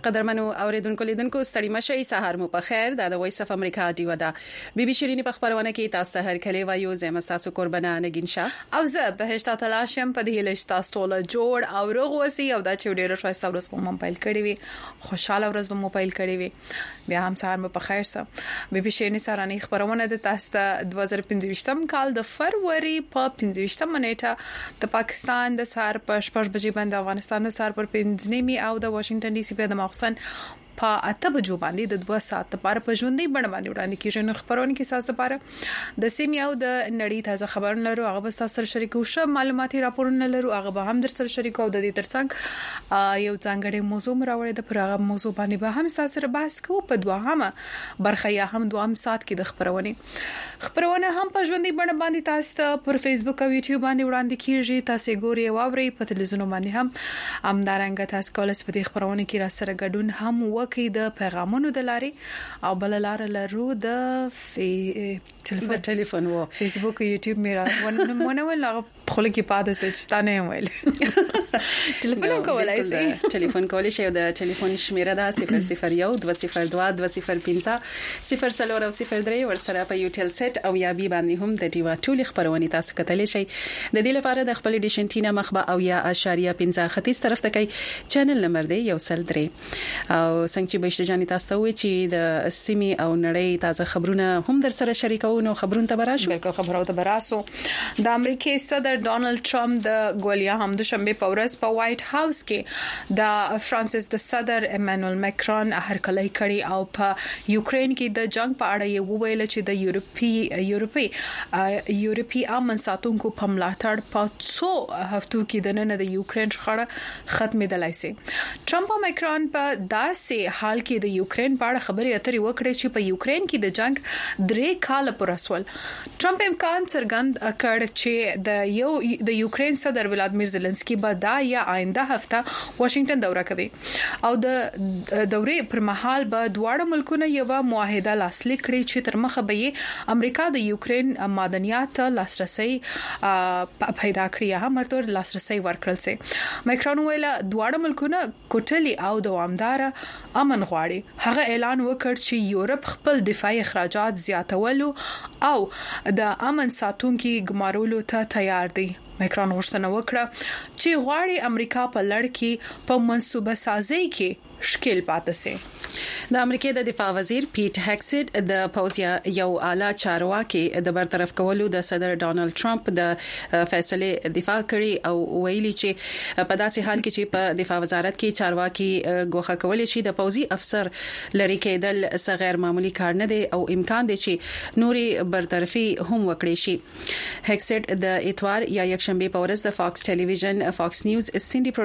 قدرمنو اوریدونکو لیدونکو ستړي مشي سهار مو په خیر د وایس اف امریکا دی ودا بي بي شيرين په خبرونه کې تاسو ته هر کله وایو زم تاسو قربانه نگین شاه او زه به هشتا تلاشم په دې لښتا ستوله جوړ او روغ وسی او دا چې ډیره شوي ورځ په موبایل کړی وي خوشاله ورځ په موبایل کړی وي بیا هم سهار مو په خیر سره بي بي شيرين سره نه خبرونه د تاسو ته 2025 کال د فروری په 25 منېټه د پاکستان د سهار په 8 بجې باندې افغانستان د سهار پر 5 نیمه او د واشنگټن ډي سي په د مخسن په 8 بجو باندې د 2 ساعت لپاره په ژوندۍ بڼه باندې وړاندې کیږي نو خبرونه کې اساس لپاره د سیمې او د نړۍ تازه خبرونه لرو هغه به تاسو سره شریکو شو معلوماتي راپورونه لرو هغه به هم در سره شریکو او د دې ترڅنګ یو ځانګړی موضوع راوړی د پرغه موضوع باندې به هم تاسو سره بحث کوو په دوهمه برخه یا هم دوهم ساعت کې د خبرونه هم په ژوندۍ بڼه باندې تاسو ته پر فیسبوک او یوټیوب باندې وړاندې کیږي تاسو ګوري او اوري په تلویزیون باندې هم دارنګ تاسو کولای شئ په دې خبرونه کې را سره ګډون هم کې د پیغامونو د لارې او بل لار لرو د ټلیفون وو فیسبوک یوټیوب میرا ونه ولا خپل کې پاده سچ تا نه ویل ټلیفون کولای شي ټلیفون کولای شي د ټلیفون شمیره ده 001 202 205 0 او 03 ورسره په یوټل سیټ او یا بي باندې هم د ډیوا ټول خبرونه تاسو کتلی شي د دې لپاره د خپل ډیشنټینا مخبه او یا اشاریه 15 ختیځ طرف ته کوي چینل نمبر دی یو سل درې او څنګه چې بهشته جاني تاسو ته وی چې د سیمي او نړۍ تازه خبرونه هم در سره شریکو نو خبرونه ته براشو بالکل خبرونه ته براسو د امریکای صدر ډونالد ټرمپ د ګولیا هم د شنبه په ورځ په وایټ هاوس کې د فرانسس د صدر ایمانوئل ماکرون هرکلی کړي او په یوکرين کې د جنگ په اړه یې وویل چې د یورپی امن ساتونکو په ملاتړ په څو هفتو کې د نن د یوکرين شخړه ختمېدلای شي ټرمپ او ماکرون په داسې حال کې د یوکرين په اړه خبرې اترې وکړې چې په یوکرين کې د جنگ 3 کال پر اسول ټرمپ امکان څرګند کړ چې د یوکرين صدر ولادمیر زيلنسکي به دا یا آینده هفته واشنگټن دوره کوي او د دورې پر مهال به دواړه ملکونه یو معاهده لاسلیک کړي چې تر مخه به امریکا د یوکرين معدنیات لاسرسي پیدا کړی هم مرتور لاسرسي ورکړل سي ماکرون ویل دواړه ملکونه کوټلي او دوامدار امن غواړي هغه اعلان وکړ چې یورپ خپل دفاعي اخراجات زیاتولو او د امن ساتونکو ګمارولو ته تیار دي ماکرون غوښتنه وکړه چې غواړي امریکا په لړ کې په منصوبه سازي کې شکل پاتې سي د امریکای د دفاع وزیر پیټ هکسټ د پوزیا یو اعلی چارواکي د برطرف کولو د صدر ډونالد ټرمپ د فیصله دفاع کړي او ویلي چې په داسې حال کې چې په دفاع وزارت کې چارواکي غوښه کولای شي د پوزي افسر لري کېدل څه غیر معمولی کار نه دی او امکان دی چې نوري برطرفي هم وکړي شي هکسټ د اتوار یا یکشنبه په ورځ د فاکس ټلویزیون فاکس نیوز سنډي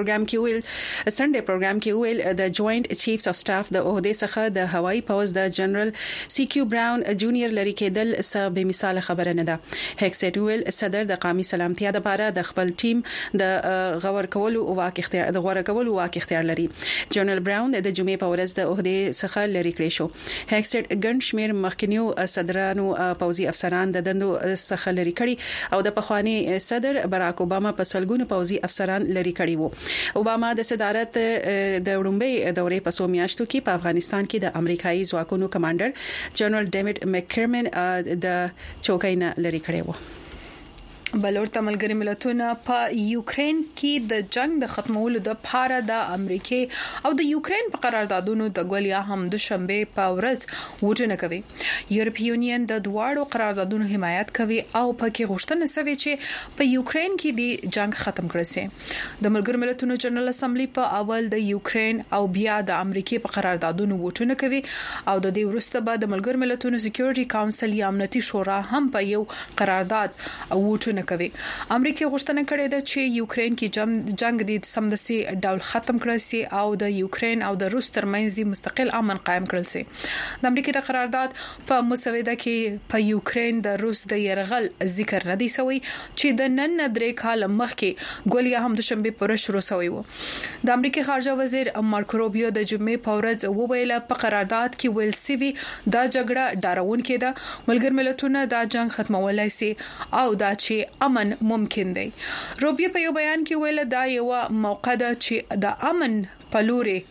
پروګرام کې ویل د جوائنٹ چیفز اف سټاف د عہده څخه د هوایي پوز د جنرال سی کیو براون جونیئر لري کېدل څه به مثال خبره نه ده هکسټ ویل صدر د قومي سلامتیا لپاره د خپل ټیم د غوړ کولو واک اختیار لري جنرال براون د جمعې په ورځ د عہده څخه لري کړی شو هکسټ ګڼ شمیر مخکنیو صدرانو پوزي افسران د دندو څخه لري کړي او د پخوانی صدر باراک اوباما په سلګونو پوزي افسران لري کړي وو اوباما د صدارت د وړاندې دورې په سومیاشتو کې په افغانستان کې د امریکایي ځواکونو کمانډر جنرال ډیوډ مکرمن د چوکاینه لري کړی وو بلور تملګری ملتونه په یوکرين کې د جنگ د ختمولو د لپاره د امریکای او د یوکرين په قراردادونو د ګولیا هم د شنبه په ورځ وټنه کوي یورپی یونین د دواړو قراردادونو حمایت کوي او پکې غوښتنه کوي چې په یوکرين کې د جنگ ختم کړي شي د ملګری ملتونو جنرال اسمبلی په اول د یوکرين او بیا د امریکای په قراردادونو وټنه کوي او د دې وروسته به د ملګری ملتونو سکیورټي کونسل یا امنیتي شورا هم په یو قرارداد وټنه کوي امریکا غوښتنه کړې ده چې یوکرين کې جنگ د سمدسي ډول ختم کړي سي او د یوکرين او د روس ترمنځ د مستقل امن قائم کړي سي د امریکا د قرارداد په مسوده کې په یوکرين د روس د يرغل ذکر نه دی سوی چې د نن 3 کال مخکې ګولیا هم د شنبه پر شروع شوی وو د امریکا خارجه وزیر مارکو روبیو د جمعې په ورځ وویل په قرارداد کې ویل سوي دا جګړه ډارون کې ده ملګر ملتونه دا جنگ ختمولای سي او دا چې امن ممکن دی روبیو په یو بیان کې ویل دا یو موقع ده چې د امن په لوري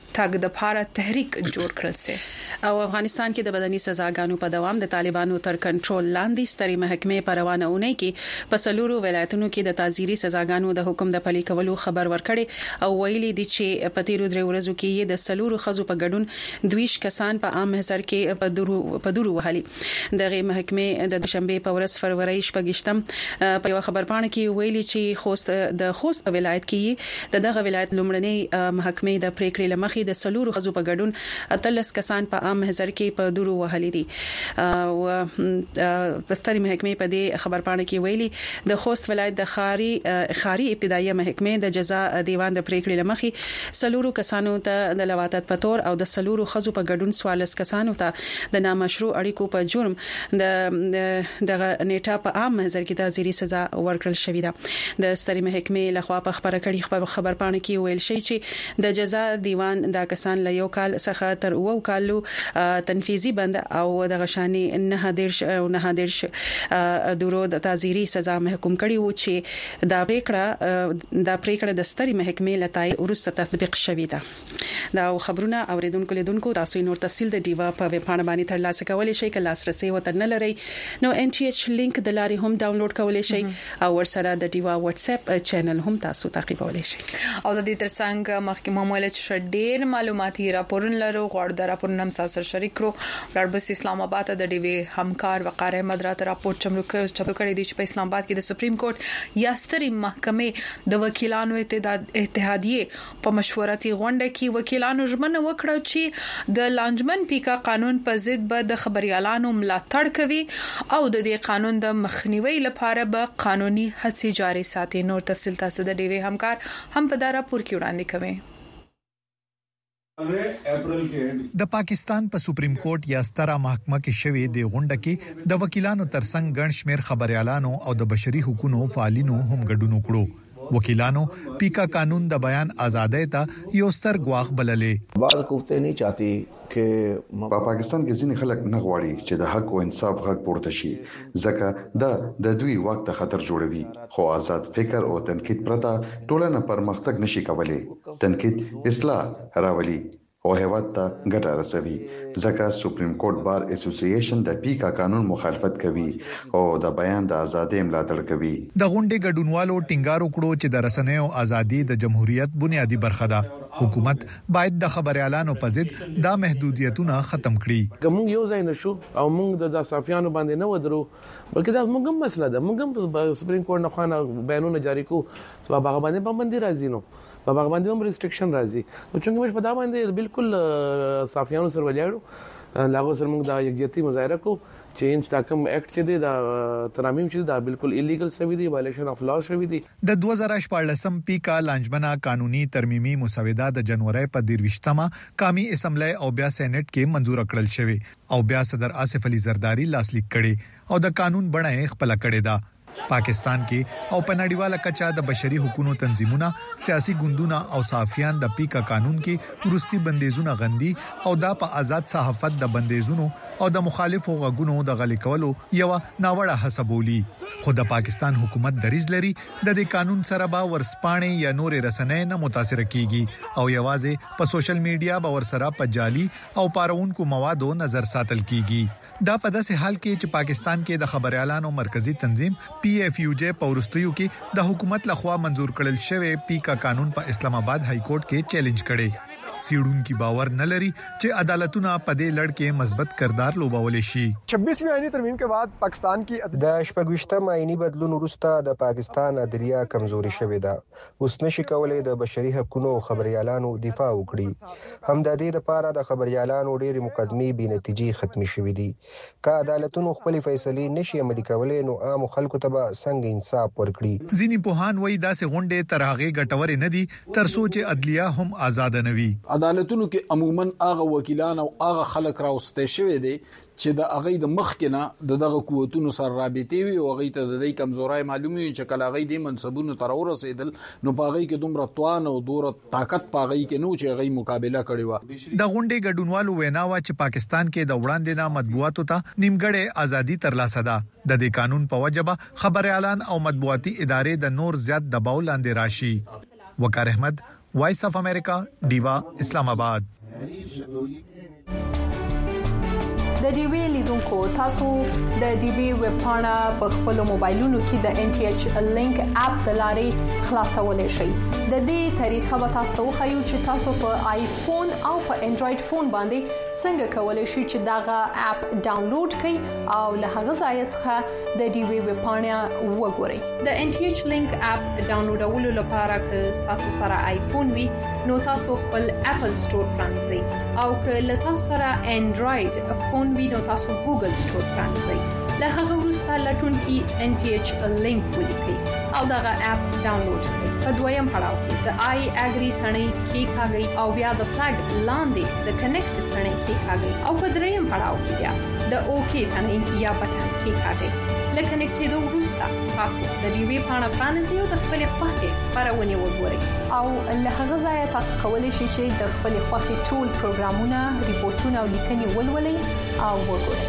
تګ د پاره تحریک جوړ کړل سي. او افغانستان کې د بدني سزاګانو په دوام د طالبانو تر کنټرول لاندې ستري محکمې په روانه اونۍ کې په سلورو ولایتونو کې د تعزیري سزاګانو د حکم د پلي کولو خبر ورکړي او ویلي دي چې په تیرو درې ورځو کې د سلورو خزو په ګډون 20 کسان په عام محضر کې په دورو وهلي. دغه محکمې د دوشنبه په ورځ فروری 28 په یو خبر پاڼه کې ویلي چې خوست ولایت کې دغه ولایت لومړنۍ محکمې د پریکړې لمخې د سلورو خزو په ګډون 13 کسان په عام محضر کې په دورو وهلي دي. او پستري محکمې په دې خبر پاڼه کې ویلي د خوست ولایت د خاري ابتدایي محکمې د جزا دیوان د پریکړې لمخې سلورو کسانو ته د لواطت په تور او د سلورو خزو په ګډون 14 کسانو ته د نامشروع اړیکو په جرم د نیټه په عام محضر کې تعزیري سزا ورکړل شوې ده. د ستري محکمې لخوا په خبره کړي خبر پاڼه کې ویل شي چې د جزا دیوان دا کسان له یو کال څخه تر 9 کالو تنفيذي بند او د غشاني نه دیرش دورو د تعزیري سزا محکوم کړي وو چې دا پریکړه د ستري محکمې لتاي ورسته تطبیق شوې ده. دا خبرونه اوریدونکو لیدونکو تاسو نور تفصیل د ډیوا په ویب پاڼه باندې ترلاسه کولی شئ. کله لاسرسي وته نه لري نو NTH لینک د لاري هم ډاونلوډ کولی شئ او ورسره د ډیوا واتس اپ چینل هم تاسو تعقیبولی شئ. او د دې ترڅنګ محکمه مولت شډیر معلوماتي راپورونه لرو غوړ د راپورونه هم سره شریک کړو. رابطه اسلام آباد د ډیوی همکار وقار احمد راته راپور چمرو کړی دی چې په اسلام آباد کې د سپریم کورټ یا ستري محکمې د وکیلانو اتحادیه په مشورتي غونډه کې وکیلانو ژمنه وکړه چې د لانجمن پیکا قانون په ضد به د خبريالانو ملاتړ کوي او د دې قانون د مخنیوي لپاره به قانوني هڅې جاري ساتي. نور تفصیل تاسو د ډیوی همکار هم په دا راپور کې وړاندې کوي. د پاکستان په سپریم کورټ یا ستره محکمه کې شوې د غونډه کې د وکیلانو ترڅنګ ګڼ شمېر خبريالانو او د بشري حقوقو فعالینو هم ګډون وکړو. وکیلانو پیکا قانون د بیان آزادۍ ته یو ستر ګواښ بللې. بعض کوفته نه چاهتي چې په پاکستان کې ځینې خلک نه غواړي چې د حق او انصاف غږ پورته شي ځکه د دوی وخت خطر جوړوي. خو آزاد فکر او تنقید پرته ټولنه پرمختګ نشي کولای. تنقید اصلاح راولي او هیواد ته ګټه رسوي. ځکه سپریم کورټ بار اسوسییشن د پیکا قانون مخالفت کوي او د بیان د ازادۍ ملاتړ کوي. د غونډې ګډونوالو ټینګار وکړو چې د رسنیو ازادي د جمهوریت بنیادی برخه ده. حکومت باید د خبريالانو په ضد دا محدودیتونه ختم کړي. کوم یو ځای نشو او موږ د صحافیانو باندې نه ودرو بلکې دا موږ هم مسله ده. موږ هم سپریم کورټ نه خوانه بیانونه جاری کو چې هغه باندې پابندي راځي نو په هغه باندې هم ریستریکشن راځي. نو چې موږ په دا باندې بالکل صحافیانو سره ولاړو لاغو سره موږ د یکجهتي مظاهره کو چې ان تاکم اکټ چې د ترامیم چې دا بالکل الیګل شوی دی وایلیشن اف لا شوی دی. د 2014 پیکا لانجمنه قانوني ترمیمي مسوده د جنوري په 23مه قومي اسمبلی او بیا سېنات کې منزور کړل شوی او بیا صدر آصف علي زرداری لاسلیک کړي او د قانون بڼه خپل کړي دا. پاکستان کې او په نړیواله کچا د بشري حقوقو تنظیمونه سیاسي ګوندونه او صحافیان د پیکا قانون کې ورستي بندیزونه غندي او دا په آزاد صحافت د بندیزونو او د مخالفو غږونو د غلي کولو یو ناوړه حسابولي. خو د پاکستان حکومت دریځ لري د دې قانون سره به ورسپانې یا نور رسنۍ نه متاثر کیږي او یوازې په سوشل میډیا باور سره په جعلي او پارونکو موادو نظر ساتل کیږي. دا په داسې حال کې چې پاکستان کې د خبريالانو مرکزی تنظیم PFUJ په ورستیو کې د حکومت لخوا منزور کړل شوی پیکا قانون په اسلام آباد های کورټ کې چیلنج کړي. سیډون کی باور نه لري چې عدالتونه په دې لړ کې مثبت کردار لوبولې شي. 26ویں آئینی ترمیم کے بعد پاکستان کی د شپږشتم آئینی بدلون وروسته د پاکستان عدلیه کمزوري شوې ده. اوس نشي کولای د بشري حقوقو خبريالانو دفاع وکړي. هم د دې لپاره د خبريالانو ډېری مقدمې بې نتیجې ختمي شوې دي. که عدالتونو خپل فیصلې نشي عملي کولای نو عام خلکو ته به څنګه انصاف ورکړي. ځینې پوهان وایي دا سه غونډې تر هغه ګټورې نه دي تر څو چې عدلیه هم آزاد نه وي. عدالتونو کې عموما هغه وکیلان او هغه خلک راوستي شوی دي چې د هغه د مخ کې نه دغه قوتونو سره رابطې وي او هغه ته د دې کمزورای معلومي چې کله هغه د منصبونو تر ورسېدل نو په هغه کې دومره توان او دوره طاقت په هغه کې نو چې هغه مقابله کړې و. د غونډې ګډونوالو ویناوه چې پاکستان کې د وړاندې نه مطبوعاتو ته نیمګړې ازادي ترلاسه ده. د دې قانون په وجبه خبري اعلان او مطبوعاتي ادارې د نور زیات دباو لاندې راشي. وقار احمد وایس اف امریکا دیوا اسلام آباد. د ډي وی لیدونکو تاسو د ډي وی ویب پاڼه په خپل موبایلونو کې د ان ټي ایچ لینک اپ د لارې خلاصولای شئ. د دې طریقه به تاسو خو چې تاسو په آیفون او په انډراید فون باندې څنګه کولای شئ چې داغه اپ ډاونلوډ کړئ او له هغه ځای څخه د ډي وی ویب پاڼه وګورئ. د ان ټي ایچ لینک اپ ډاونلوډولو لپاره که تاسو سره آیفون وي نو تاسو خپل اپل سٹور پرانځئ او که له تاسو سره انډراید فون وینو تاسو ګوګل سٹور پرانځئ. له هغه وروسته لټون کې ان ټي ایچ لینک ولیکئ او دغه اپ ډاونلوډ کړئ. په دویم پړاو کې د آی اګری ثنې کلیکاږئ او بیا د فلګ لاندې د کنیکټ ثنې کلیکاږئ او په دریم پړاو کې بیا د اوکی ثنې یا بټن کلیکاږئ. لکه کنیکټېدو وروسته تاسو د ډي وی پاڼه پرانیزئ او د خپل خوښې خبرونه وګورئ او له هغه ځای تاسو کولی شئ چې د خپل خوښې ټول پروګرامونه، ریپورتونه او لیکنې ولولئ او وګورئ.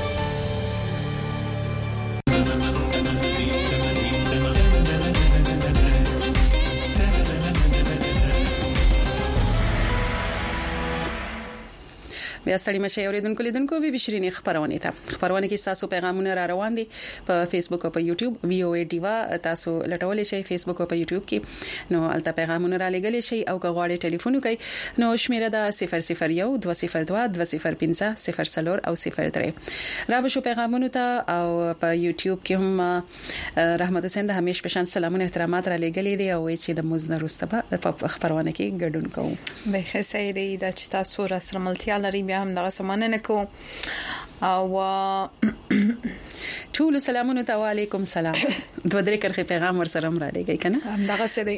بیا ستړي مشه اوریدونکو لیدونکو به بشرینی خبرونه کې تاسو پیغامونه را روان دي په فیسبوک او په یوټیوب وی او ای ډیوا تاسو لټولې شئ فیسبوک او په یوټیوب کې نو البته پیغامونه را لګلې شئ او که غواړئ ټلیفون وکړئ نو شمیره ده 001 202 205 04 او 03 را به شو پیغامونه ته او په یوټیوب کې هم رحمت حسین د همیش پشان سلامونه احترامات را لګلې دي او چې د مزنه رسته په خبرونه کې ګډون کوم به ښه سیدی د چې تاسو را سره ملتیا لري بیا هم دغه سمانه نکو او ټول سلامونه ته وعلیکم سلام دوه درې کرخه پیغام ورسره را لګی کنه هم دغه سیدی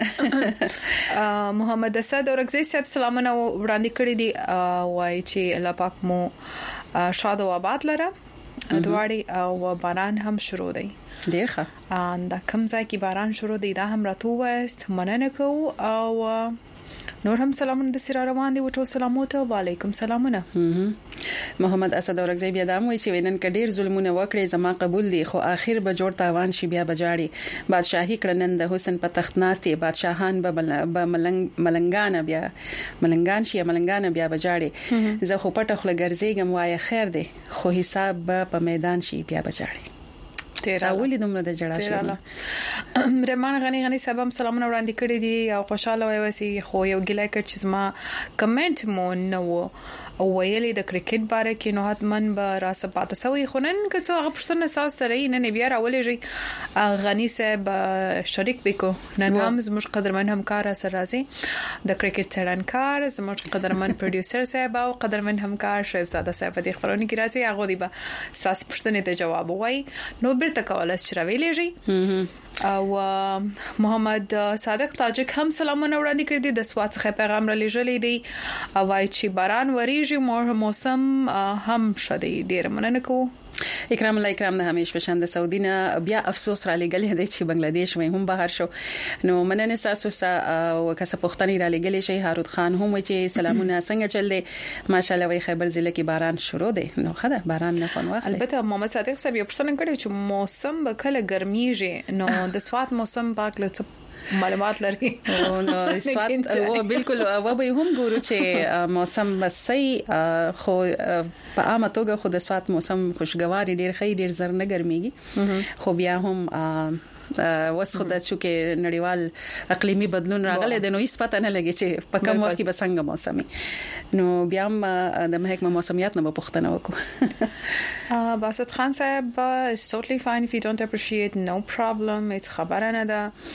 محمد اسد اورګزی صاحب سلامونه وړاندې کړی دي وای چې الله پاک مو شاد او آباد لره دواړي او باران هم شروع دی ډیر ښه ان دا کوم ځای کې باران شروع دی دا هم راتو وست مننه کو او نور هم سلامونه د سره روان دي وټول سلامونه وعلیکم سلامونه. محمد اسد اورګزی بیا دا موي چې وینن کډیر ظلمونه وکړي زما قبول دي خو اخر به جوړ تاوان شي بیا بجاړي بادشاہي کړنن د حسن په تخت ناستي بادشاہان به ملنګان بیا بجاړي زه خو پټه خل ګرځېګم وای خیر دی خو حساب په میدان شي بیا بجاړي تیرا ولې دومره د جړا شو رمان غنی صاحب سلامونه وړاندې کړی دي او خوشاله وای وسی خو یو ګلای کړ چې زما کمنټ مو نو او ویلې د کرکټ باره کې نو حتمن به را سپاته سوی خونن که څو هغه پرسنه ساس سره نه بیا راولې غنی صاحب شریک وکړو نن هم زموږ قدرمن همکار سره راځي د کرکټ څړنکار زموږ قدرمن پروډوسر صاحب او قدرمن همکار شریف زاده صاحب د خبرونه کې راځي هغه دی به ساس پرسنه ته جواب وای نو بیرته کولای چې راویلې او محمد صادق تاجک هم سلامونه وړاندې کړی دي د سوات څخه پیغام را لېږلی دی او وايي چې باران وریږي موسم هم شدي ډیر مننه کو اکرام الله اکرام نه همیش بشند د سعودي نه بیا افسوس را لګل دی چې بنگلاديش وای هم بهر شو نو مننه تاسو او کس پښتني را لګل شي هارود خان هم چې سلامونه څنګه چل دي ماشاءالله وای خیبر ضلع کې باران شروع دی نو خدای باران نه خون واخلي البته محمد صادق صاحب یو پرسنه کړی چې موسم به کله ګرميږي نو د سوات موسم پاک لڅ معلومات لري نو سوات او بالکل و به هم ګورو چې موسم بسې خو په عامه توګه خو د سوات موسم خوشګوار ډیر خې ډیر زر نه ګرميږي خو بیا هم وسخه د چې نړیوال اقلیمی بدلون راغلی د نو هیڅ پته نه لګي چې په کوم وخت کې به څنګه موسمي نو بیا هم د محکمه موسمیات نه پوښتنه وکړو باسط خان صاحب is totally fine if you don't appreciate no problem it's خبره نه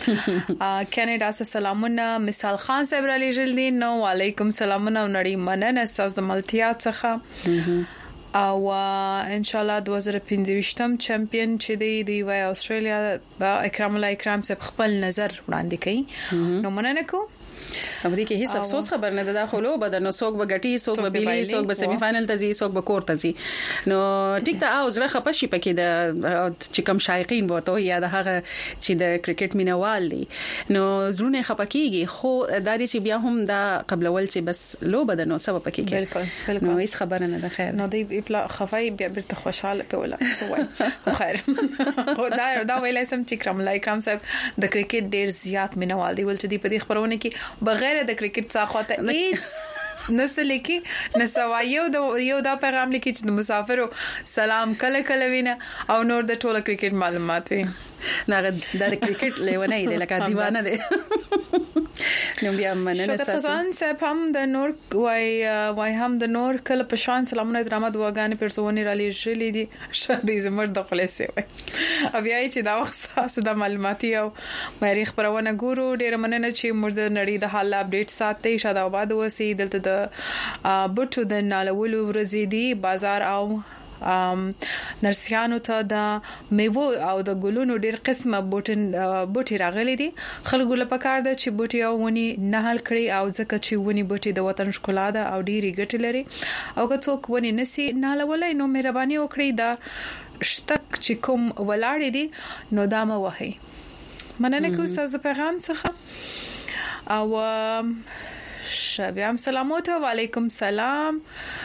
ده کینیډا څخه سلامونه مثال خان صاحب را لېږل دي نو وعلیکم سلامونه نړۍ مننه تاسو د ملتیات څخه او ان شاء الله 2025م چمپیون چې دی وای استرالیا اکرام الله اکرام صاحب خپل نظر وړاندې کړي نو مننه کو په دې کې هیڅ افسوس خبر نه ده خو لو بدن څوک به ګټي څوک به بیلی څوک به سیمی فائنل ته ځي څوک به کور ته ځي نو ټیک ته او زړه خپشي پکې د چې کوم شایقین ورته یا د هغه چې د کرکټ مینوال دي نو زړونه خپکیږي خو د دې چې بیا هم دا قبل اول چې بس لو بدن نو سبب پکې بالکل نو هیڅ خبر نه ده خیر نو دی بلا خفای بیا بیرته خوشاله په ولا څه خیر خو دا ویلای سم چې کرام الله اکرام صاحب د کرکټ ډیر زیات مینوال دی ول چې دی په دې خبرونه کې بغیر د کرکټ څخه ته هیڅ نسل کې نسوایو یو دا پیغام لیکي چې د مسافرو سلام کله کله وینه او نور د ټوله کرکټ معلومات وي نه د کرکټ لیونه دی لکه دیوانه دی نو بیا مننه تاسو صاحب هم د نور وای هم د نور کله په شان سلامونه درامه دواګانې پرسونی را لېږلې دي شدې زمر د خلاصې وای بیا چې دا وخت تاسو د معلوماتي او مریخ خبرونه ګورو ډېر مننه چې موږ د نړۍ د حال اپډیټ ساتي شاده آباد وسی دلته د بټو د نالولو ورځې دی بازار او نرسیانو ته د میوه او د ګلونو ډېر قسمه بوټي راغلي دي خلکو له پکار ده چې بوټي او ونی نه حل کړي او ځکه چې ونی بوټي د وطن ښکلا ده او ډېری ګټه لري او که څوک ونی نسی نه لولای نو مهرباني وکړئ دا شتک چې کوم ولاړ دي نو دا مو وهي مننه کوم تاسو پیغام څخه او شبيام سلامات وعليكم السلام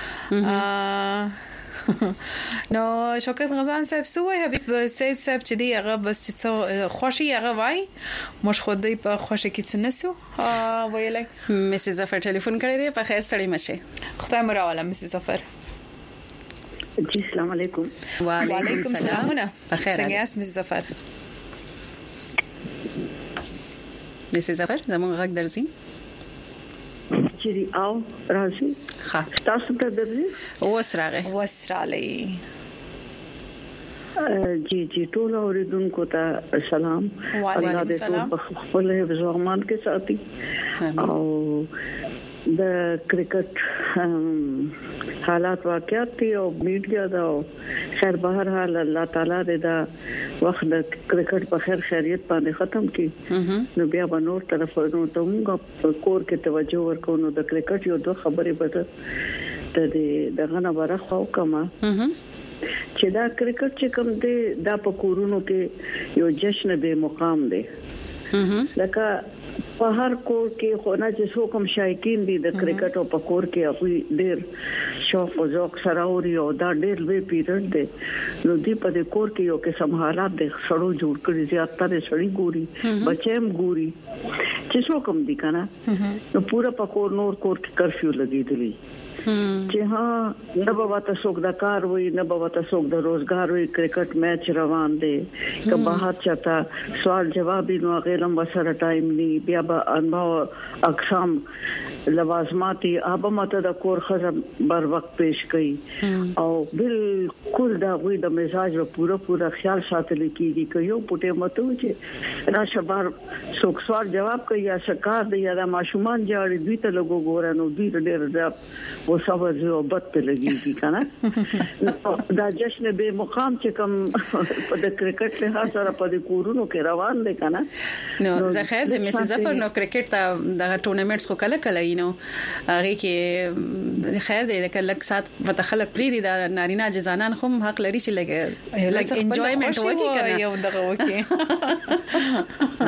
نو شوکت غزان صاحب سوې حبیب سید صاحب چې دی هغه بس چې خوشي هغه وای مش خو دې په خوشي کې څنسو ویلای مسز ظفر ټلیفون کړی دی په خیر سړی مشه خدای مو راوله مسز ظفر جی السلام علیکم وعلیکم السلام په خیر څنګه یاست مسز ظفر مسز ظفر زموږ غږ درځي چیرې او راځي ها تاسو ته درځي وسراله جی ټول اوریدونکو ته سلام الله دې ټول خپل حفظ او امان کې ساتي او د کرکټ حالات واقعات او میډیا دا خیر بهر حال الله تعالی دې دا وخت د کرکټ په خیر خیریت باندې ختم کړي نو بیا به نور طرفونو ته موږ کور کې توجه ورکو نو د کرکټ یو دوه خبرې به ته دغه نه ورخو کما چې دا کرکټ چې کوم دی دا په کورونو کې یو جشن به مقام دی لکه په هر کور کې خو نه چې څوک هم شایقین دي د کرکټ او په کور کې خپل ډېر شوق او ذوق سره اوري او دا ډېر لوی پیریډ دی نو دی په دې کور کې یو قسم حالات د سړو جوړ کړی زیاتره سړی ګوري بچیم ګوري چې څوک هم دي کنه نو پورا په کور نور کور کې کرفیو لګیدلی چې ها نه به تاسو د کار وي نه به تاسو د روزګار وي کرکټ میچ روان دي که بهر چاته سوال جواب نو غیرم وسره ټایم ني بیا به انو اقسام لوازماتي ابه ماته د کور خزم بر وخت پیش کړي او بالکل دا وي د مزاج په پورا خیال ساتل کیږي که یو پټه مته چې را شبار څوک سوال جواب کوي یا شکار دی یا ماشومان جاړي دوی ته لګو ګورانو دوی ډېر او صبر جو بد په لګيږي کنه دا جشن به مقام چې کوم په د کرکټ له سره په د کورونو کې روان دي کنه نو زخه د مسز ظفر نو کرکټ ته د ټورنمنټس خو کله کله نو هغه کې خیر دی د کله سات متخلق پری دي د نارینه جزانان خو حق لري چې لګ انجوایمنت وکړي کنه یو دغه وکړي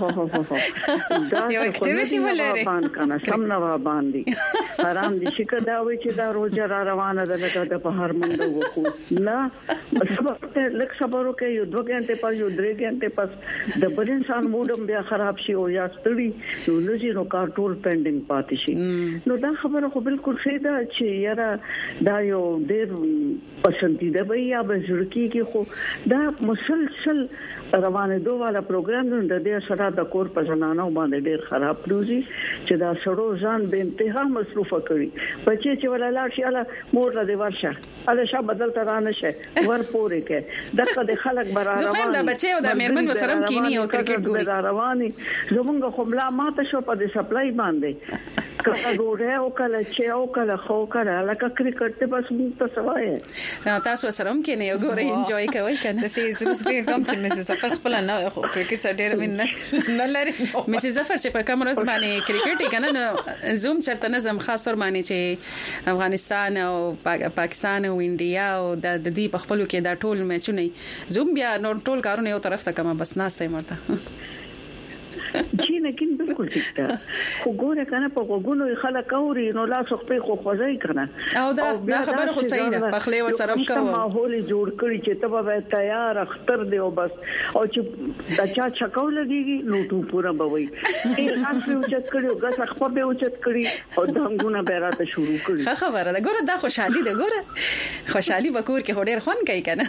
دا یو اکټیویټي ولري کنه سم نه باندې حرام دي شکر دا وی چې دا روزه را روانه ده لکه د په هر منډه وکړو نه سبا لک صبر وکړي یو 2 غنټه پس یو 3 غنټه پس د بل انسان موډم بیا خراب شي او یا ستړي نو لږی نو کار ټول پینډینګ پاتې شي نو دا خبره خو بالکل صحیح ده چې یاره دا یو ډېر پسندیده وي یا بزرګي کې خو دا مسلسل روانه دوه والا پروګرام د دې سره د کور په زنانو باندې ډېر خراب پروزي چې دا سړو ځان به انتها مصروفه کړي بچي چې ولا لا شي اله مور له ورشه اله شا بدل تر نه شي ور پورې کې دغه د خلک برابر زه فهم دا بچي او د میرمن وسرم کینی او کرکټ ګوري رواني زمونږ خو بلا ماته شو په دې سپلای باندې کله ګوره او کله چې او کله خو کله لکه کرکټ ته بس موږ ته سوای نو تاسو سرم کې نه ګوره انجوای کوي کنه د سیزنز په کوم چې مسز ظفر خپل نه کرکټ سره ډېر من نه لري مسز ظفر چې په کوم ورځ باندې کرکټ کنه نو زوم چرته نظم خاص ور باندې چې افغانستان او پاکستان او انډیا او د دې په خپلو کې دا ټول میچونه زوم بیا نور ټول کارونه یو طرف ته کوم بس ناشته مرته چې نه کین بالکل ټیک ده خو ګوره کنه په وګونو خلک اوري نو لا څخه په خوځي کنه او دا خبره خو صحیح ده په خله وسرم کوو ماحول جوړ کړی چې ته به تیار اختر دی او بس او چې دا چا چکاو لګيږي نو ټو پورا بوي هغه څه اوچت کړي او غس خپل به اوچت کړي او دنګونه به راته شروع کړي خبره ده ګوره دا خوشحالي ده ګوره خوشحالي وکور کې هډیر خون کوي کنه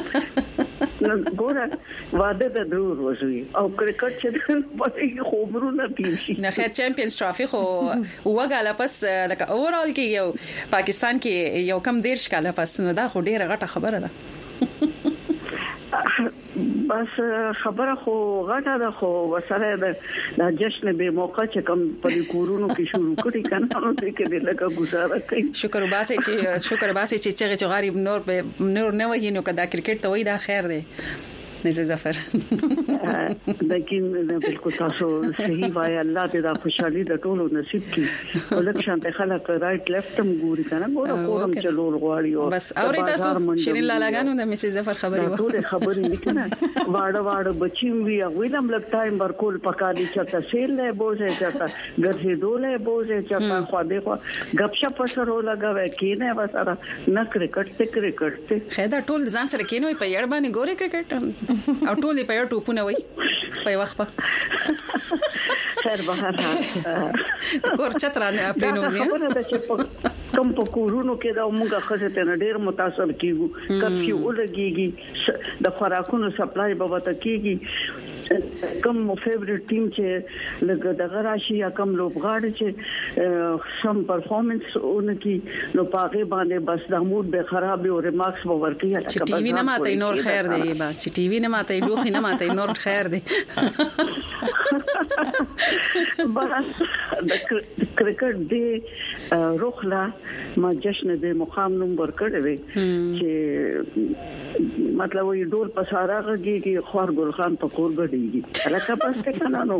ګوره واده د ضرور وځي او کرکټ چې په خوبرونه پیشي نه خیر چمپیونز ټرافي خو وګاله پس لکه اورال کې یو پاکستان کې یو کم دیر شکاله پس نو دا خو ډیره غټه خبره ده بس خبره خو غټه ده خو وسره د جشن به موقع چې کوم په کورونو کې شروع کړي کنه نو کې لکه گزاره کوي شکر وباسي چې غریب نور نه وای نو کدا کرکټ ته وای دا خیر دی نزه ظفر لیکن بالکل تاسو صحیح وای الله دې دا خوشحالي د ټولو نصیب کړي ولکشان ته خلک رائټ لیفت هم ګوري کنه ګوره کوم چلول غواړي بس اوري تاسو شیرین لالاګانو د میسج ظفر خبري وو ټول خبرې لیکنه واړه بچیم وی ویلم لګ ټایم ورکول پکالي چاته سیل له بوزه چاته ګرځي دوله بوزه چاته خو دې خو غپ شپ سره لګاوي کینه وسره نه کرکټ ته خدا ټول ځان سره کینوي په یړ باندې ګوري کرکټ او ټول په یو ټوپونه وای په وخت په خیر بهر کور چترانه اپینوزي خبره ده چې کوم په کورونو کې دا موږ خزه ته ډېر متاثر کیږو کافي ولګيږي د خوراکونو سپلای به وته کیږي کوم فیوریټ ټیم چې لکه د غراشي یا کوم لوبغاړي چې سم پرفورمنس اونکي نو پاغه باندې بس د موډ به خراب او ریمارکس به ورکي چې ټي وي نه ماته نور خیر دی با چې ټي وي نه ماته لوخي نه ماته نور خیر دی بس د کرکټ دی روخلا ما جشن د مقام نوم ورکړی وي چې مطلب وي ډول پساره غږی کې خور ګل خان په کور غړيږي الکه پس ته کنه نو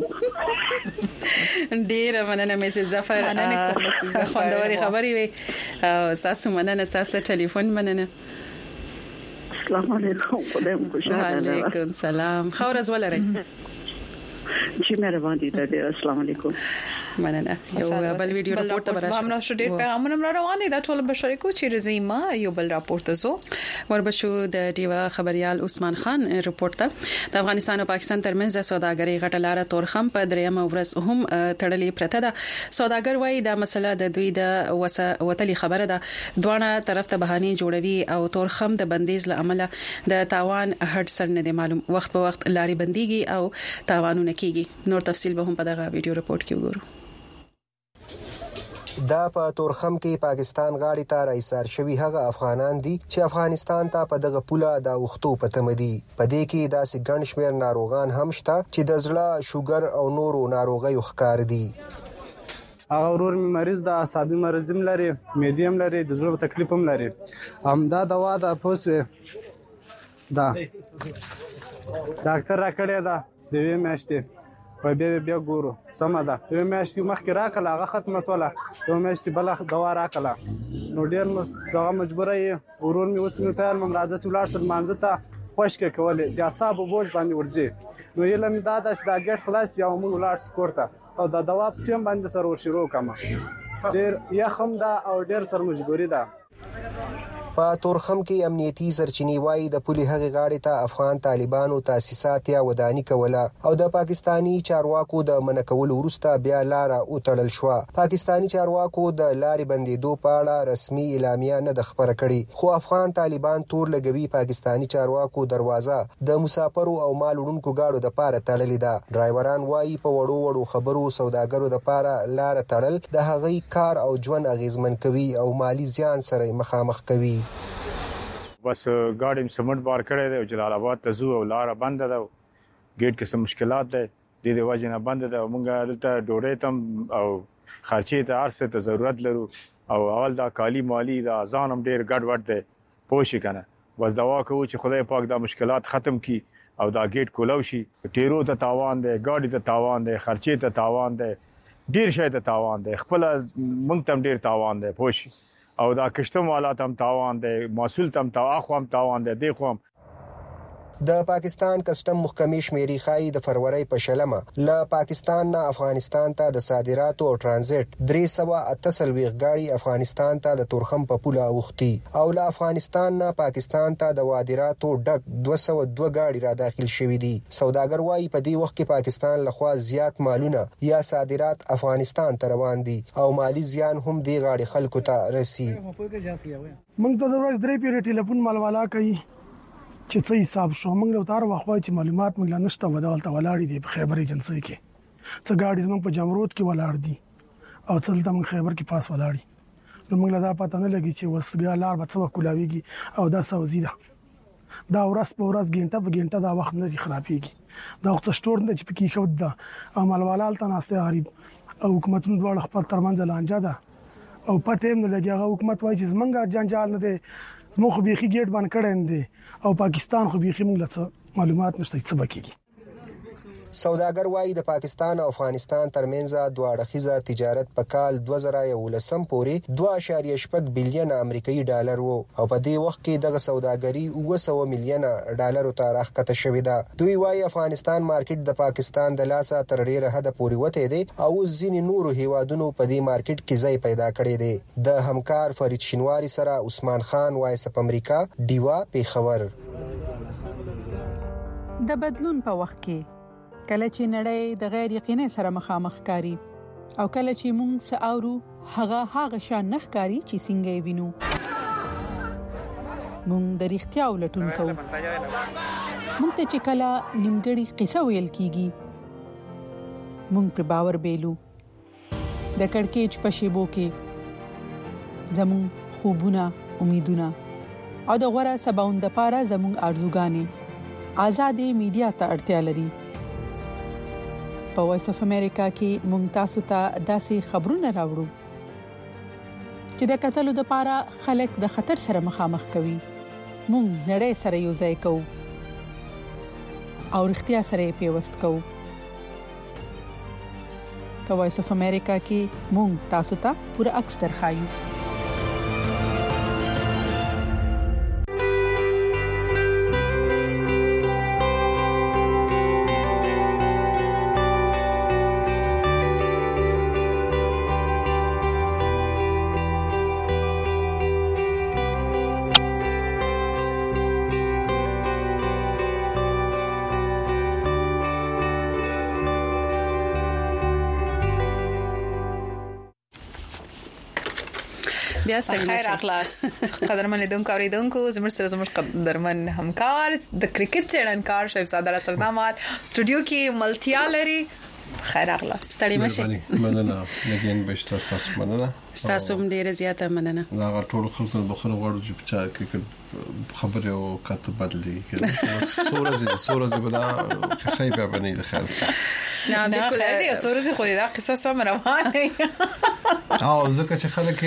ډیر مننه میسز ظفر خوندوري خبري وي تاسو مننه تاسو ټلیفون مننه السلام علیکم خدای مو خوشاله وعلیکم السلام خورز ولري چې مهرباني ده السلام علیکم مننه یو بل ویډیو راپورټ ته راشه امر شډیر پیغامونه روان دي دا ټول بشری کو چې رزیما یو بل راپورټ زو وربشو د دیوا خبريال عثمان خان راپورټ ته د افغانستان او پاکستان ترمنځ د سوداګرۍ غټلاره تورخم په دریم ورځ هم تړلې پرته ده سوداګر وایي دا مسله د دوی د وتلي خبره ده دوه طرف ته بهاني جوړوي او تورخم د بندیز لامل د تاوان هډ سر نه معلوم وخت په وخت لاري بنديږي او تاوانونه کیږي نور تفصيل به هم په دغه ویډیو راپورټ کې وګورو دا په تورخم کې پاکستان غاړي ته رايسار شوی هغه افغانان دي چې افغانستان ته په دغه پوله د وختو پته مدي په دې کې داسې ګڼ شمېر ناروغان هم شته چې د زړه شوګر او نورو ناروغیو ښکار دي هغه ورور می مریض د اعصابي مرض هم لري میډیم لري د زړه تکلیف هم لري دا دوا د پوس دا ډاکټر راکړی دا د وی میاشتې په بیا ګورو سم ده یو میاشتې مخکې راکله هغه ختمه سوله یو میاشتې بل دوا راکله نو ډیر دغه مجبوره یې ورور می اوس نو تل مم راځي ولار سر مانځه ته خوشکه کولې د اعصاب بوج باندې ورځي نو یلم دا د ګټ خلاص یا موږ ولار سپورته او د دوا په ټیم باندې سره شروع کما ډیر یا خم دا او ډیر سر مجبوری ده په تورخم کې امنیتي سرچینې وایي د پولي هغې غاړې ته افغان طالبانو تاسیسات یا وداني کوله او د پاکستانی چارواکو د منکول وروسته بیا لاره وتړل شو پاکستانی چارواکو د لارې بندیدو په اړه رسمي اعلامیه نه د خبره کړي خو افغان طالبان تور لګوي پاکستانی چارواکو دروازه د مسافرو او مال وړونکو گاډو د پاره تړلې ده ډرایوران وایي په وړو خبرو سوداګرو د پاره لاره تړل د هغې کار او ژوند اغیزمن کوي او مالی زیان سره مخامخ کوي بس ګاډي سمټ بار کړی دی او جلال آباد ته ځو او لاره بند ده ګیټ کې څه مشکلات ده د دې وجه نه بند ده مونږ دلته ډوډۍ تم او خرچې ته ارسه ته ضرورت لرو او اول دا کالی مالی دا ځان هم ډیر ګډ وډ ده پوښی کنه بس دوا کوو چې خدای پاک دا مشکلات ختم کی او دا ګیټ کولو شي ټیرو ته تاوان ده ګاډي ته تاوان ده خرچې ته تاوان ده ډیر شي ته تاوان ده خپل مونږ تم ډیر تاوان ده پوښی او دا کشتم والا تم تاوان ده محصول تم تاوان ده دی خو د پاکستان کسٹم محکمې شمیرې خای د فروری په شلمه له پاکستان نه افغانستان ته د صادراتو او ترانزیت 348 غاړي افغانستان ته د تورخم په پوله اوختي او له افغانستان نه پاکستان ته د وارداتو ډک 202 غاړي را داخل شوې دي. سوداګر وايي په دې وخت کې پاکستان لخوا زیات مالونه یا صادرات افغانستان ته روان دي او مالی زیان هم دی غاړي خلکو ته رسی. موږ ته د ورځ درې پیری ټلیفون مالوالا کوي چې څه حساب شو. موږ له تار وخت چې معلومات موږ نشته ودالته ولاړې دي په خیبر ایجنسی کې. څه ګاډي زموږ په جمرود کې ولاړ دي او څلته موږ خیبر کې پاس ولاړ دي. نو موږ له دا پته نه لګي چې وسګا لار به څه کولاويږي او دا سوزي ده. دا ورځ په ورځ ګنټه په ګنټه دا وخت نه خرابېږي. دا وخت سٹور نه چې پکې خو ده عملوالا تل ناسته غریب او حکومتونو دواړه خپل ترمنځ لانجه ده او پته هم نه لګي. هغه حکومت وایي چې زمونږه جنجال نه دي، زموږ خو بيخي ګیټ باندې کړه دي او پاکستان خو بيخي موږ له معلومات نشته څه بکیږي. سوداګر وايي د پاکستان او افغانستان ترمنځ دوه اړخیزه تجارت په کال 2019 پورې 2.8 بلین امریکایي ډالر وو او په دې وخت کې دغه سوداګري 900 میلیون ډالر ته راښکته شوې ده. دوی وايي افغانستان مارکیټ د پاکستان د لاسه تر ډیره حد پورې وته دي او ځینې نورو هیوادونو په دې مارکیټ کې ځای پیدا کړی دی. د همکار فرید شینواری سره عثمان خان وایس اپ امریکا دیوا پیښور. د بدلون په وخت کې کله چې نړۍ د غیر یقیني سره مخامخ کاری او کله چې موږ ساورو هغه شان نخکاری چې څنګه وینو موږ د اړتیا ولټون کوو. موږ ته چې کله نیمګړی قصه ویل کیږي موږ پر باور بیلو. د کڑکېچ په شیبو کې زموږ خوبونه امیدونه او د غوړه سباوند لپاره زموږ ارزوګانې آزادې میډیا ته اړتیا لري. په وایس اف امریکا کې موږ تاسو ته داسې خبرونه راوړو چې د قتل لپاره خلک د خطر سره مخامخ کوي. موږ نړۍ سره یو ځای کوو او اړتیا سره پیوست کوو. په وایس اف امریکا کې موږ تاسو ته پوره عکس درخایو. بیا ستنګ خیر اخلاص قدرمن لیدونکو اوریدونکو زموږ قدرمن همکار د کرکټ چړنکار شهزاده رسول نامات سټوډیو کې ملتیا لري. خیر اخلاص ستړي مشه مننه لګین بشته تاسو مننه تاسو هم ډیره زیاته مننه. دا ټول خلکو بخښنه غواړو چې په کرکټ خبره او کاته بدلی کړي سورز بدا کسای په باندې د خاص نه بالکل دی سورز خو دا قصه سم روانه او ځکه چې خلک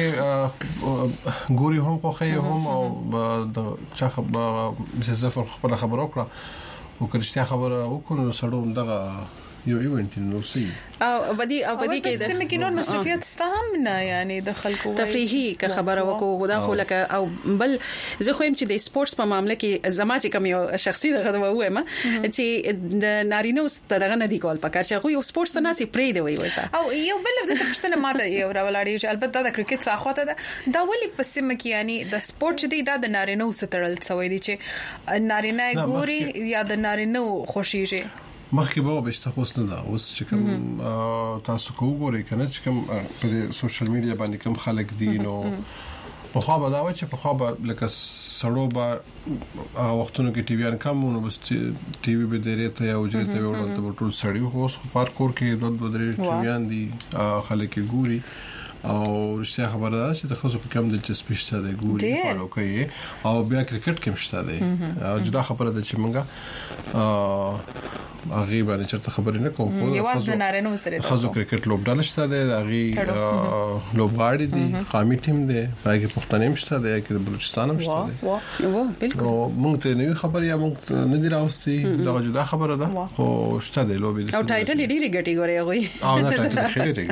ګوري هم خو خي هم او د چا مثل زفر خبره وکړه او کرشتیا خبره وکړو سړو دغه یو ایونت نو سي او بدی کې د سیمه کې نور مصرفيات ستهم نه یعنی د خلکو تفریحي که خبره وکړو دا خو لکه او بل زه خو يم چې د سپورتس په معاملې کې زما چې کوم یو شخصي دغه وایم چې د نارینه سترغه نه دی کول پکار چې خو یو سپورتس نه سي پرې دی وایي او یو بل د پښتنه ماته یو راولاړی چې البته د کرکټ څخه ته دا ولي په سیمه کې یعنی د سپورت دی دا د نارینه سترل څوي دي چې نارینه ګوري یا د نارینه خوشيږي. مخکې به بهشته خوست نه دا اوس چې کوم تاسو کوګوري کنه چې کوم په سوشل میډیا باندې کوم خلک دي نو په خوا به دا و چې په خوا به لکه سړو به وختونو کې ټي وی ان کم نو بس ټي وی به درې ته یو ځای ته ورته ټول سړیو خو پارک کور کې دوه درې ټي وی ان دي خلک ګوري او رښتیا خبره ده چې د خصوص په کوم د چسپشته د ګوري فالو کوي او بیا کرکټ کې مشته ده او جدا خبره ده چې مونږه هغه باندې چرته خبرې نه کوم خو یواز د نارینه سره خزو کرکټ لوبډال شته ده هغه لوبغاړي دي قومي ټیم ده هغه پښتنې مشته ده کې د بلوچستان مشته ده واه بالکل مونږ ته نوې خبرې یا مونږ نه دی راوستي دا جدا خبره ده خو شته ده لوبې او ټایټل ډیری ګټي غوري هغه او نه ټایټل خېلې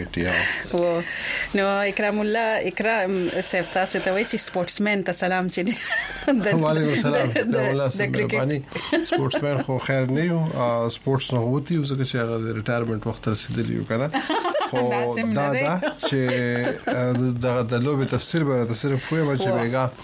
ګټي نو اکرام الله اکرام سپتا ستوي چې سپورټسمن ته سلام چي وعلیکم السلام الله سبحانه سپورتسمن خو خیر نه یو سپورتس نه وتی او ځکه چې هغه ریټایرمنټ وخت رسیدلی یو کنه خو دا چې د لوبي تفسیر به صرف وایي چې بیګا